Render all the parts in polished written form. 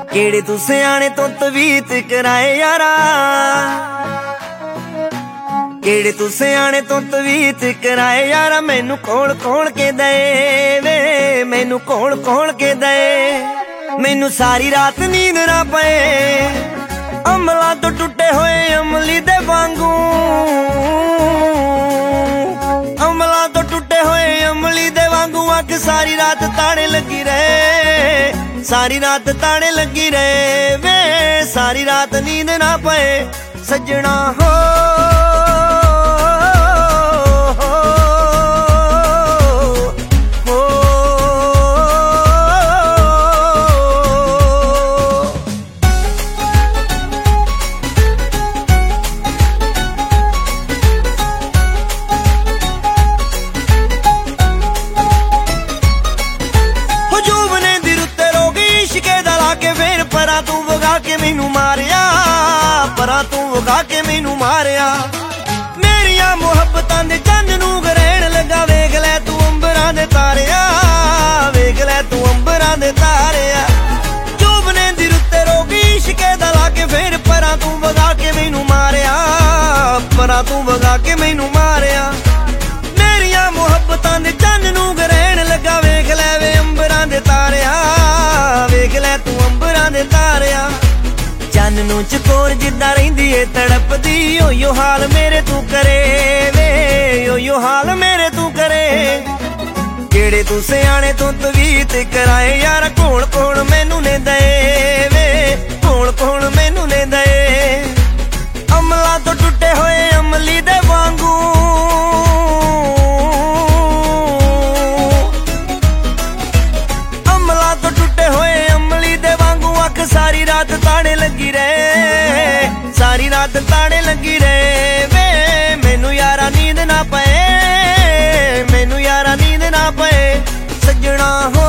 ਕਿਹੜੇ ਤੂੰ ਸਿਆਣੇ ਤੋਂ ਤਵੀਤ ਕਰਾਏ ਯਾਰਾ, ਕਿਹੜੇ ਤੂੰ ਸਿਆਣੇ ਤੋਂ ਤਵੀਤ ਕਰਾਏ ਯਾਰਾ। ਮੈਨੂੰ ਕੋਲ ਕੋਲ ਕੇ ਦਏ ਵੇ, ਮੈਨੂੰ ਕੋਲ ਕੋਲ ਕੇ ਦਏ। ਮੈਨੂੰ ਸਾਰੀ ਰਾਤ ਨੀਂਦ ਨਾ ਪਏ, ਅਮਲਾਂ ਤੋਂ ਟੁੱਟੇ ਹੋਏ ਅਮਲੀ ਦੇ ਵਾਂਗੂ, ਅਮਲਾਂ ਤੋਂ ਟੁੱਟੇ ਹੋਏ ਅਮਲੀ ਦੇ ਵਾਂਗੂ। ਅੱਖ ਸਾਰੀ ਰਾਤ ਤਾਣੇ ਲੱਗੀ ਰਹੇ, ਸਾਰੀ ਰਾਤ ਤਾਣੇ ਲੱਗੀ ਰਹੇ ਵੇ, ਸਾਰੀ ਰਾਤ ਨੀਂਦ ਨਾ ਪਏ ਸੱਜਣਾ ਹੋ। ਪਰਾਂ ਤੂੰ ਵਗਾ ਕੇ ਮੈਨੂੰ ਮਾਰਿਆ, ਪਰਾਂ ਤੂੰ ਵਗਾ ਕੇ ਮੈਨੂੰ ਮਾਰਿਆ। ਮੇਰੀਆਂ ਮੁਹੱਬਤਾਂ ਦੇ ਚੰਨ ਨੂੰ ਗਰੇਣ ਲੱਗਾ, ਵੇਖ ਲੈ ਤੂੰ ਅੰਬਰਾਂ ਦੇ ਤਾਰਿਆ, ਵੇਖ ਲੈ ਤੂੰ ਅੰਬਰਾਂ ਦੇ ਤਾਰਿਆ। ਚੁੱਭਨੇ ਦੀ ਰੁੱਤੇ ਰੋਗੀ ਇਸ਼ਕੇ ਦਾ ਲਾ ਕੇ ਫੇਰ ਪਰਾਂ ਤੂੰ ਵਗਾ ਕੇ ਮੈਨੂੰ ਮਾਰਿਆ, ਪਰਾਂ ਤੂੰ ਵਗਾ ਕੇ ਮੈਨੂੰ ਮਾਰਿਆ। ਮੇਰੀਆਂ ਮੁਹੱਬਤਾਂ ਦੇ ਚੰਨ ਨੂੰ ਗਰੇਣ ਲੱਗਾ, ਵੇਖ ਲੈ ਵੇ ਅੰਬਰਾਂ ਦੇ ਤਾਰਿਆ, ਵੇਖ ਲੈ ਤੂੰ ਅੰਬਰਾਂ ਦੇ ਤਾਰਿਆ। ਚੰਨ ਨੂੰ ਚਕੋਰ ਜਿੱਦਾਂ ਰਹਿੰਦੀ ਏ ਤੜਪਦੀ, ਓਯੋ ਹਾਲ ਮੇਰੇ ਤੂੰ ਕਰੇ ਵੇ, ਓਯੋ ਹਾਲ ਮੇਰੇ ਤੂੰ ਕਰੇ। ਕਿਹੜੇ ਤੂੰ ਸਿਆਣੇ ਤੋਂ ਤਵੀਤ ਕਰਾਏ ਯਾਰ, ਕੋਲ ਕੋਲ ਮੈਨੂੰ ਨੇ ਦਏ ਵੇ, ਕੋਲ ਕੋਲ ਮੈਨੂੰ ਨੇ ਦਏ। ਅਮਲਾਂ ਤੋਂ ਟੁੱਟੇ ਹੋਏ ਅਮਲੀ ਦੇ ਵਾਂਗੂ, ਅਮਲਾਂ ਤੋਂ ਟੁੱਟੇ ਹੋਏ ਅਮਲੀ ਦੇ ਵਾਂਗੂ। ਅੱਖ ਸਾਰੀ ਰਾਤ ਤਾਣੇ ਲੱਗੀ ਰਹੇ, ਸਾਰੀ ਰਾਤ ਤਾਣੇ ਲੱਗੀ ਰਹੇ ਵੇ, ਮੈਨੂੰ ਯਾਰਾ ਨੀਂਦ ਨਾ ਪਏ, ਮੈਨੂੰ ਯਾਰਾ ਨੀਂਦ ਨਾ ਪਏ ਸੱਜਣਾ ਹੋ।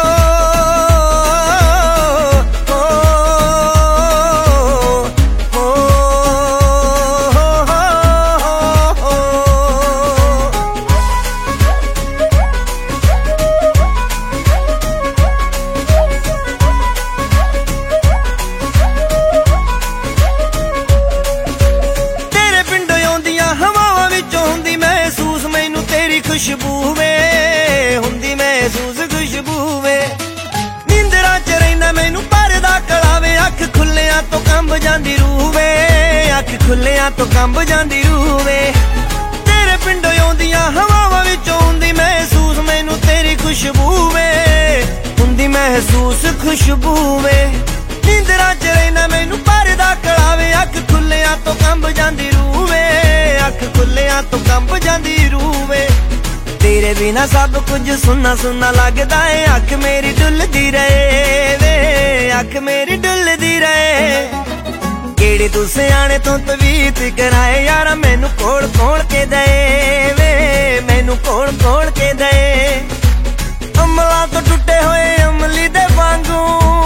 ਖੁਸ਼ਬੂ ਵੇ ਹੁੰਦੀ ਮਹਿਸੂਸ ਖੁਸ਼ਬੂ ਵੇ, ਨੀਂਦਰਾਂ ਚ ਰਹਿੰਦਾ ਮੈਨੂੰ ਪਰਦਾ ਕਲਾਵੇ। ਅੱਖ ਖੁੱਲਿਆਂ ਤੋਂ ਕੰਬ ਜਾਂਦੀ ਰੂਹ ਵੇ, ਅੱਖ ਖੁੱਲਿਆਂ ਤੋਂ ਕੰਬ ਜਾਂਦੀ ਰੂਹ ਵੇ। ਤੇਰੇ ਪਿੰਡੋਂ ਆਉਂਦੀਆਂ ਹਵਾਵਾਂ ਵਿੱਚੋਂ ਹੁੰਦੀ ਮਹਿਸੂਸ ਮੈਨੂੰ ਤੇਰੀ ਖੁਸ਼ਬੂ ਵੇ, ਹੁੰਦੀ ਮਹਿਸੂਸ ਖੁਸ਼ਬੂ ਵੇ। ਨੀਂਦਰਾਂ ਚ ਰਹਿੰਦਾ ਮੈਨੂੰ ਪਰਦਾ ਕਲਾਵੇ। ਅੱਖ ਖੁੱਲਿਆਂ ਤੋਂ ਕੰਬ ਜਾਂਦੀ ਰੂਹ ਵੇ, ਅੱਖ ਖੁੱਲਿਆਂ ਤੋਂ ਕੰਬ ਜਾਂਦੀ ਰੂਹ ਵੇ। ਤੇਰੇ ਬਿਨਾ ਸਭ ਕੁਝ ਸੁੰਨਾ ਸੁੰਨਾ ਲੱਗਦਾ ਏ, ਅੱਖ ਮੇਰੀ ਡੁੱਲਦੀ ਰਹੇ ਵੇ, ਅੱਖ ਮੇਰੀ ਡੁੱਲਦੀ ਰਹੇ। ਕਿਹੜੇ ਤੂੰ ਸਿਆਣੇ ਤੋਂ ਤਵੀਤ ਕਰਾਏ ਯਾਰਾ, ਮੈਨੂੰ ਕੋਲ ਕੋਲ ਕੇ ਦਏ ਵੇ, ਮੈਨੂੰ ਕੋਲ ਕੋਲ ਕੇ ਦਏ। ਅਮਲਾਂ ਤੋਂ ਟੁੱਟੇ ਹੋਏ ਅਮਲੀ ਦੇ ਵਾਂਗੂ,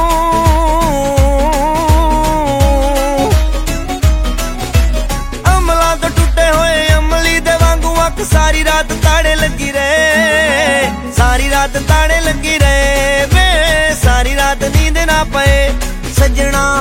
ਅਮਲਾਂ ਤੋਂ ਟੁੱਟੇ ਹੋਏ ਅਮਲੀ ਦੇ ਵਾਂਗੂ। ਅੱਖ ਸਾਰੀ ਰਾਤ ਤਾੜੇ ਲੱਗੀ ਰਹੇ, ਸਾਰੀ ਰਾਤ ਤਾੜੇ ਲੱਗੀ ਰਹੇ ਵੇ, ਸਾਰੀ ਰਾਤ ਨੀਂਦ ਨਾ ਪਏ ਸੱਜਣਾ।